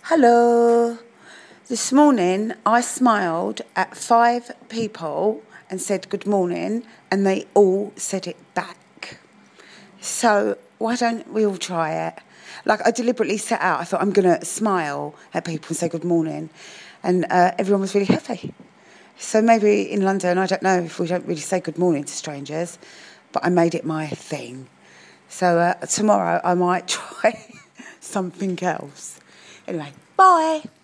Hello. This morning I smiled at 5 people and said good morning, and they all said it back. So why don't we all try it? Like, I deliberately set out, I thought I'm going to smile at people and say good morning, and everyone was really happy. So maybe in London, I don't know if we don't really say good morning to strangers, but I made it my thing. So tomorrow I might try something else. Anyway, bye.